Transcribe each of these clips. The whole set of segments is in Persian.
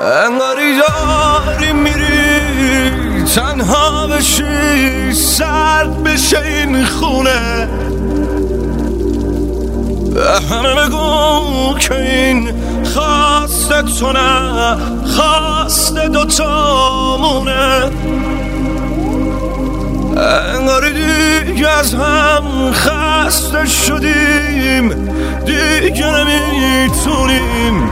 انگاری داری میری تنها بشی، سرد بشه این خونه. همه بگو که این خواست تو نه، خواست دوتامونه. انگاری دیگه از هم خسته شدیم، دیگه نمیتونیم.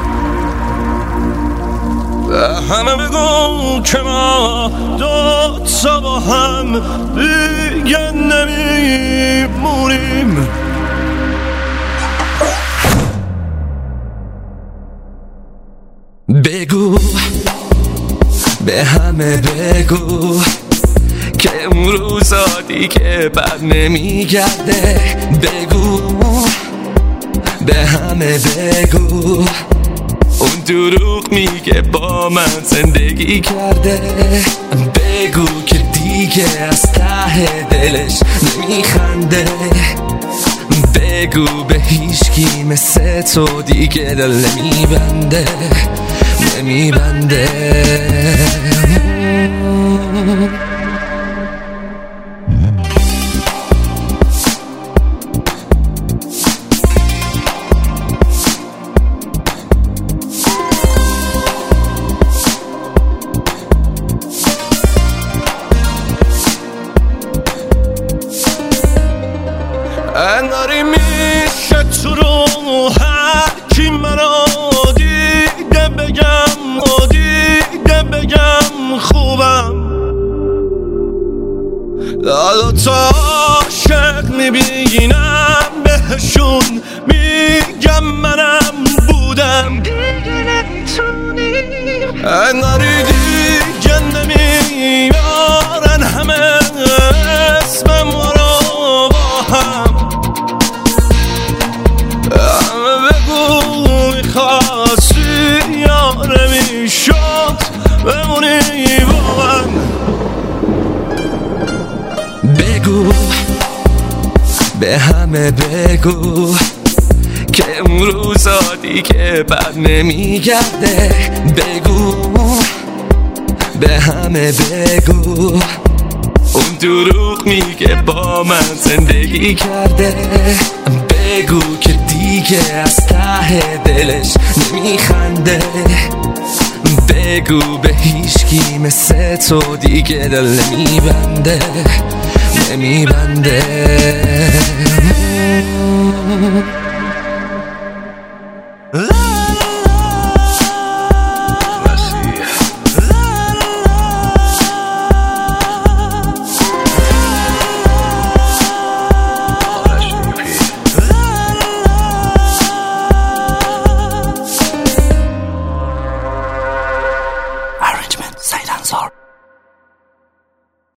همه بگو که ما دوتا با هم دیگه نمیمونیم. بگو به همه بگو که اون روزا دیگه بر نمیگرده. بگو به همه بگو اون دروغ میگه با من زندگی کرده. بگو که دیگه از ته دلش نمیخنده. بگو به هیچکی مثل تو دیگه دل نمیبنده، نمیبنده. انگاری میشه تو رو هر کی منو دیده بگم و دیده بگم خوبم. دوتا عاشق میبینم بهشون میگم منم بودم. دیگه نمیتونیم، انگاری دیگه نمیارن همه اسم ما رو با هم. میخواستی یا نمیشد بمونی با من. بگو به همه بگو که اون روزا دیگه بر نمیگرده. بگو به همه بگو اون دروغ میگه با من زندگی کرده. بگو که دیگه از ته دلش نمیخنده. بگو به هیچکی مثل تو دیگه دل نمیبنده، نمیبنده.